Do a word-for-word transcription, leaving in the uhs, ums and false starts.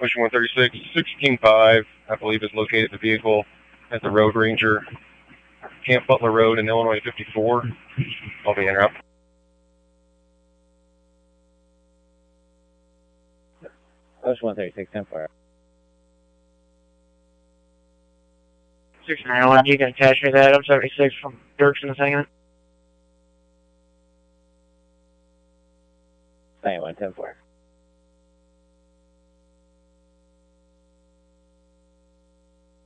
Ocean one thirty-six, sixteen five, I believe, is located the vehicle at the Road Ranger, Camp Butler Road in Illinois fifty-four. I'll be interrupt. Ocean one thirty-six, ten four. six nine one, you can attach me to that. I'm seventy-six from Dirksen segment. nine one, ten four.